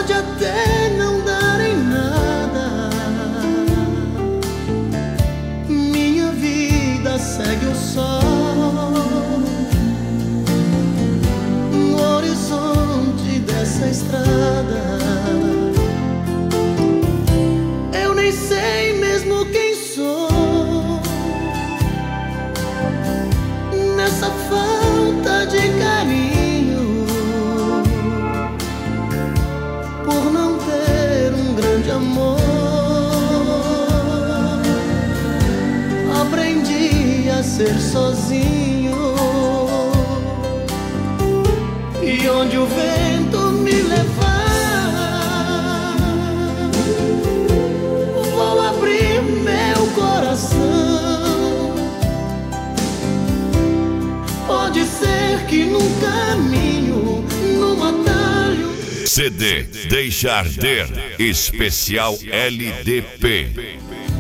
pode até não dar em nada, minha vida segue o sol no horizonte dessa estrada. Eu nem sei mesmo quem sou nessa falta de carinho, por não ter um grande amor. Aprendi a ser sozinho, e onde o vento me levar, vou abrir meu coração. Pode ser que num caminho, num atalho, CD Deixa Arder Especial LDP.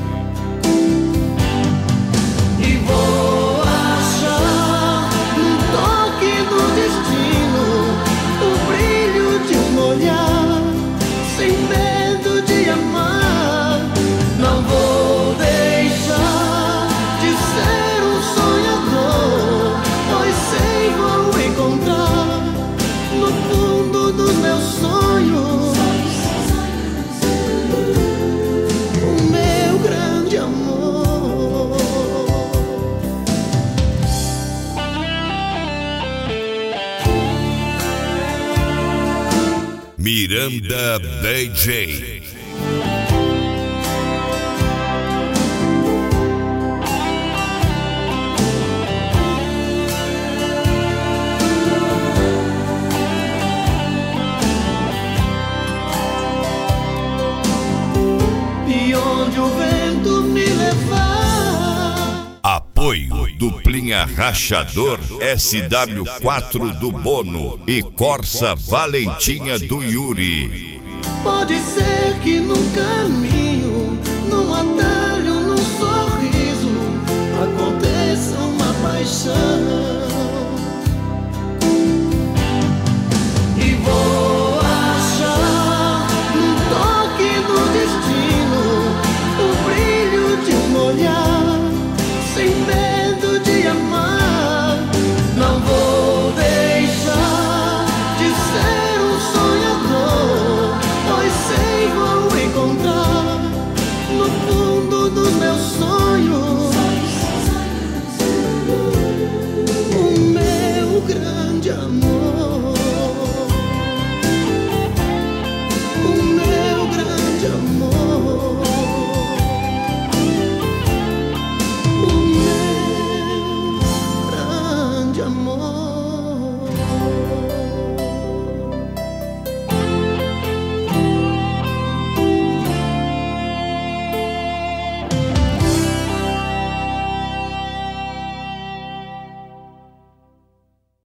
e vou achar um toque do destino, o brilho de um olhar, sem medo de amar. Não vou deixar de ser um sonhador, pois sei vou encontrar no fundo dos meus sonhos o meu grande amor. Miranda DJ. E onde o vento me levar, Apoio Duplinha Rachador SW4 do Bono e Corsa Valentinha do Yuri. pode ser que num caminho, num atalho, num sorriso, aconteça uma paixão.